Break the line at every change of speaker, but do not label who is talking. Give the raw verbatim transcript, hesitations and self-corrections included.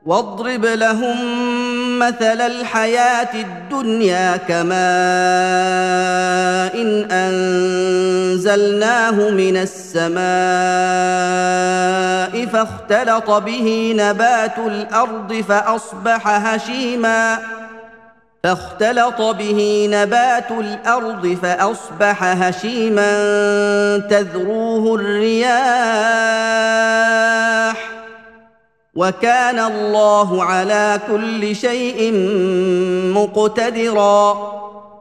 واضرب لهم مثل الحياة الدنيا كماء إن أنزلناه من السماء فاختلط به نبات الأرض فأصبح هشيماً فاختلط به نبات الأرض فأصبح هشيماً تذروه الرياح وكان الله على كل شيء مقتدراً